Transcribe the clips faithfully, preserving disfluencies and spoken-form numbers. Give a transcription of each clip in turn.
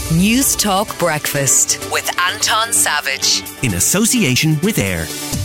News Talk Breakfast with Anton Savage. In association with AIR.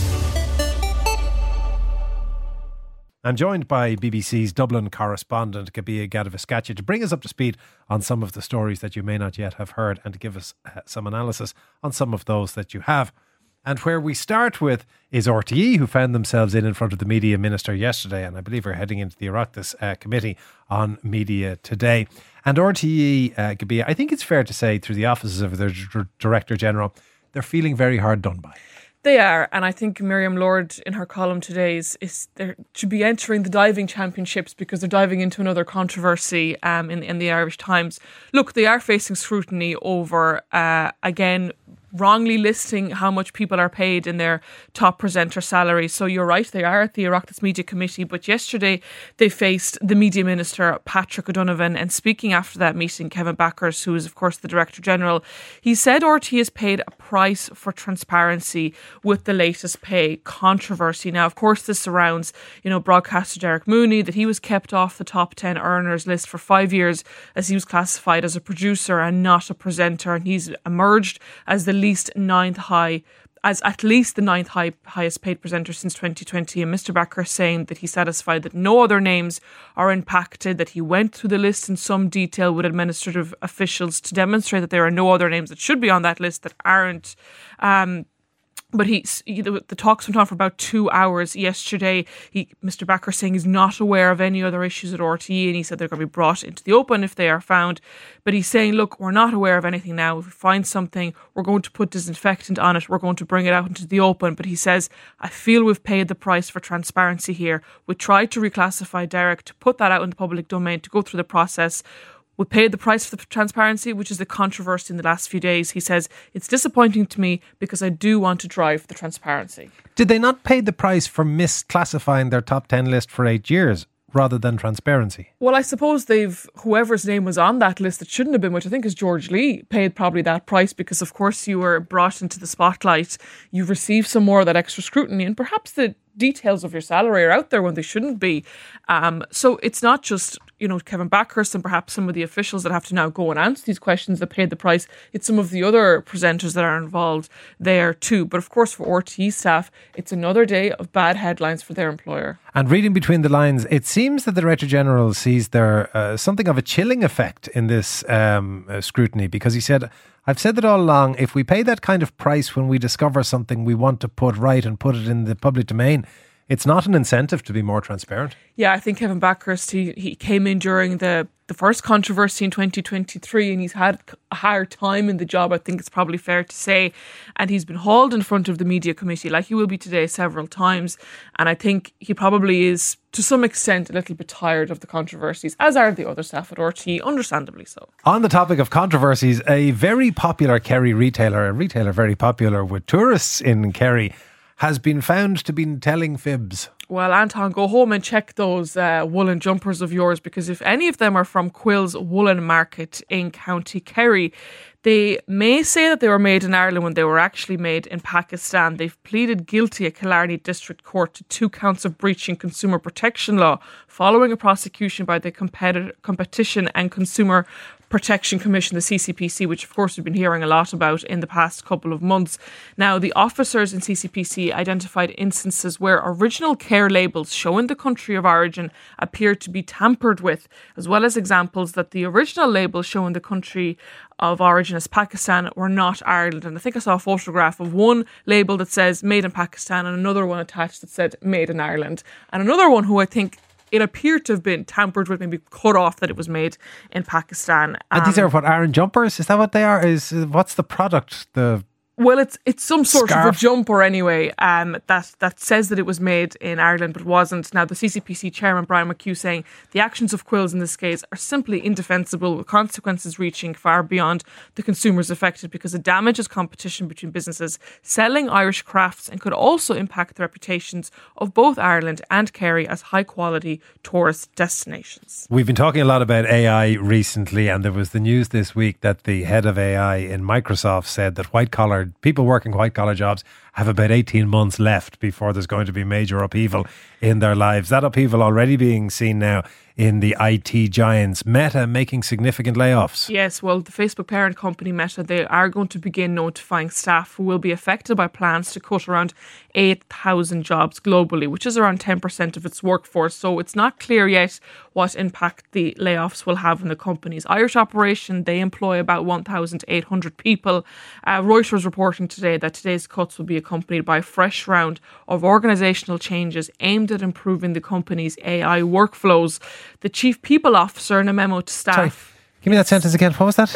I'm joined by B B C's Dublin correspondent, Gabia Gadavascaccia, to bring us up to speed on some of the stories that you may not yet have heard and to give us uh, some analysis on some of those that you have. And where we start with is R T E, who found themselves in in front of the media minister yesterday, and I believe are heading into the Oireachtas uh, committee on media today. And R T E, uh, Gabia, I think it's fair to say through the offices of their d- Director General, they're feeling very hard done by. They are, and I think Miriam Lord in her column today is, is they should be entering the diving championships because they're diving into another controversy um, in, in the Irish Times. Look, they are facing scrutiny over, uh, again, wrongly listing how much people are paid in their top presenter salaries. So you're right, they are at the Oireachtas Media Committee, but yesterday they faced the Media Minister, Patrick O'Donovan, and speaking after that meeting, Kevin Backhurst, who is of course the Director General, he said R T E has paid a price for transparency with the latest pay controversy. Now, of course, this surrounds, you know, broadcaster Derek Mooney, that he was kept off the top ten earners list for five years as he was classified as a producer and not a presenter, and he's emerged as the least ninth high, as at least the ninth high, highest paid presenter since twenty twenty. And Mister Backer saying that he's satisfied that no other names are impacted, that he went through the list in some detail with administrative officials to demonstrate that there are no other names that should be on that list that aren't. Um, But he, the talks went on for about two hours yesterday. He, Mister Backer saying he's not aware of any other issues at R T E, and he said they're going to be brought into the open if they are found. But he's saying, look, we're not aware of anything now. If we find something, we're going to put disinfectant on it. We're going to bring it out into the open. But he says, I feel we've paid the price for transparency here. We tried to reclassify Derek, to put that out in the public domain, to go through the process. We paid the price for the transparency, which is the controversy in the last few days. He says, it's disappointing to me because I do want to drive the transparency. Did they not pay the price for misclassifying their top ten list for eight years rather than transparency? Well, I suppose they've, whoever's name was on that list that shouldn't have been, which I think is George Lee, paid probably that price because, of course, you were brought into the spotlight. You've received some more of that extra scrutiny, and perhaps the details of your salary are out there when they shouldn't be. Um, so it's not just, you know, Kevin Backhurst and perhaps some of the officials that have to now go and answer these questions that paid the price. It's some of the other presenters that are involved there too. But of course, for R T E staff, it's another day of bad headlines for their employer. And reading between the lines, it seems that the Director General sees there uh, something of a chilling effect in this um, uh, scrutiny, because he said, I've said that all along, if we pay that kind of price when we discover something we want to put right and put it in the public domain, it's not an incentive to be more transparent. Yeah, I think Kevin Backhurst, he, he came in during the, the first controversy in twenty twenty-three, and he's had a hard time in the job, I think it's probably fair to say. And he's been hauled in front of the media committee, like he will be today, several times. And I think he probably is, to some extent, a little bit tired of the controversies, as are the other staff at R T E, understandably so. On the topic of controversies, a very popular Kerry retailer, a retailer very popular with tourists in Kerry, has been found to be telling fibs. Well, Anton, go home and check those uh, woolen jumpers of yours, because if any of them are from Quill's Woolen Market in County Kerry, they may say that they were made in Ireland when they were actually made in Pakistan. They've pleaded guilty at Killarney District Court to two counts of breaching consumer protection law following a prosecution by the Competi- Competition and Consumer Protection Commission, the C C P C, which of course we've been hearing a lot about in the past couple of months. Now, the officers in C C P C identified instances where original care labels showing the country of origin appeared to be tampered with, as well as examples that the original labels showing the country of origin as Pakistan were not Ireland. And I think I saw a photograph of one label that says made in Pakistan and another one attached that said made in Ireland. And another one who I think it appeared to have been tampered with, maybe cut off, that it was made in Pakistan. Um, and these are what, Iron jumpers? Is that what they are? Is what's the product? The Well, it's it's some sort Scarf. of a jumper anyway um, that, that says that it was made in Ireland but wasn't. Now, the C C P C chairman, Brian McHugh, saying the actions of Quills in this case are simply indefensible, with consequences reaching far beyond the consumers affected, because it damages competition between businesses selling Irish crafts and could also impact the reputations of both Ireland and Kerry as high-quality tourist destinations. We've been talking a lot about A I recently, and there was the news this week that the head of A I in Microsoft said that white-collar people working white-collar jobs have about eighteen months left before there's going to be major upheaval in their lives. That upheaval already being seen now in the I T giants. Meta making significant layoffs. Yes, well, the Facebook parent company Meta, they are going to begin notifying staff who will be affected by plans to cut around eight thousand jobs globally, which is around ten percent of its workforce. So it's not clear yet what impact the layoffs will have on the company's Irish operation. They employ about one thousand eight hundred people. Uh, Reuters reporting today that today's cuts will be accompanied by a fresh round of organisational changes aimed at improving the company's A I workflows. The chief people officer, in a memo to staff... Sorry, give me that sentence again. What was that?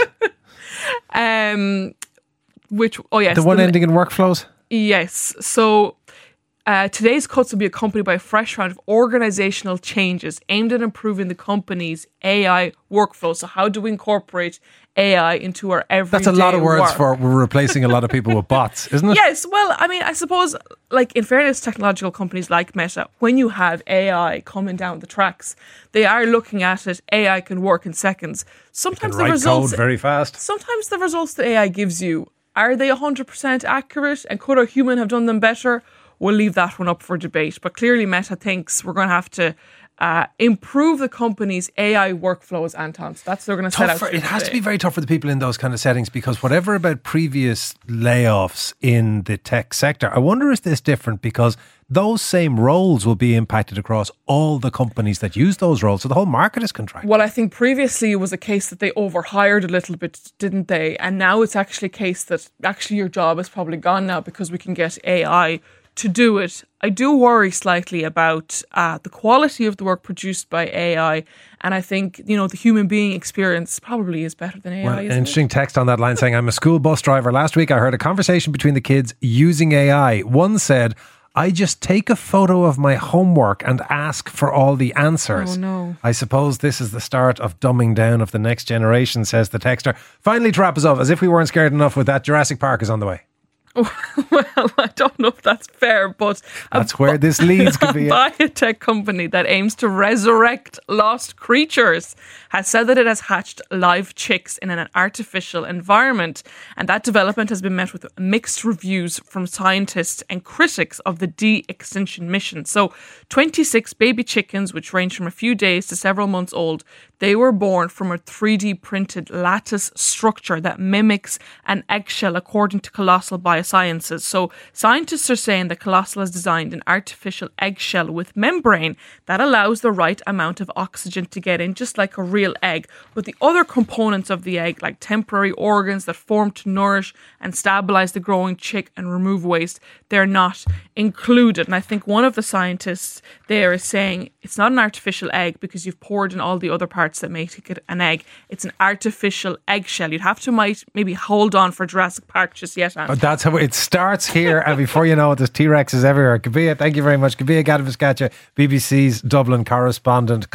um, which, oh yes. The one the, ending in workflows? Yes. So uh, today's cuts will be accompanied by a fresh round of organisational changes aimed at improving the company's A I workflow. So how do we incorporate A I into our everyday That's a lot of words work? for we're replacing a lot of people with bots, isn't it? Yes, well, I mean, I suppose, like, in fairness, technological companies like Meta, when you have A I coming down the tracks, they are looking at it. A I can work in seconds. Sometimes the Write results code very fast. Sometimes the results that A I gives you, are they one hundred percent accurate? And could a human have done them better? We'll leave that one up for debate. But clearly Meta thinks we're going to have to uh, improve the company's A I workflows, Anton. So that's what they're going to set out For, to it has today. to be very tough for the people in those kind of settings, because whatever about previous layoffs in the tech sector, I wonder is this different because those same roles will be impacted across all the companies that use those roles. So the whole market is contracted. Well, I think previously it was a case that they overhired a little bit, didn't they? And now it's actually a case that actually your job is probably gone now because we can get A I to do it. I do worry slightly about uh, the quality of the work produced by A I. And I think, you know, the human being experience probably is better than A I. Well, isn't an interesting it? text on that line saying, I'm a school bus driver. Last week I heard a conversation between the kids using A I. One said, I just take a photo of my homework and ask for all the answers. Oh, no. I suppose this is the start of dumbing down of the next generation, says the texter. Finally, to wrap us up, as if we weren't scared enough with that, Jurassic Park is on the way. Well, I don't know if that's fair, but That's a, where this leads could be. A biotech company that aims to resurrect lost creatures has said that it has hatched live chicks in an artificial environment, and that development has been met with mixed reviews from scientists and critics of the de-extinction mission. So, twenty-six baby chickens, which range from a few days to several months old, they were born from a three D printed lattice structure that mimics an eggshell, according to Colossal Biosciences. So scientists are saying that Colossal has designed an artificial eggshell with membrane that allows the right amount of oxygen to get in, just like a real egg. But the other components of the egg, like temporary organs that form to nourish and stabilize the growing chick and remove waste, they're not included. And I think one of the scientists there is saying it's not an artificial egg because you've poured in all the other parts that make it an egg. It's an artificial eggshell. You'd have to might maybe hold on for Jurassic Park just yet, Anne. Oh, that's how it starts here, and before you know it, there's T-Rexes everywhere. Kabia, thank you very much. Kabia Gadaviskatcha, B B C's Dublin correspondent.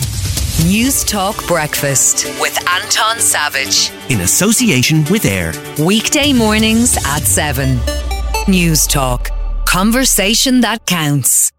News Talk Breakfast with Anton Savage. In association with AIR. Weekday mornings at seven. News Talk. Conversation that counts.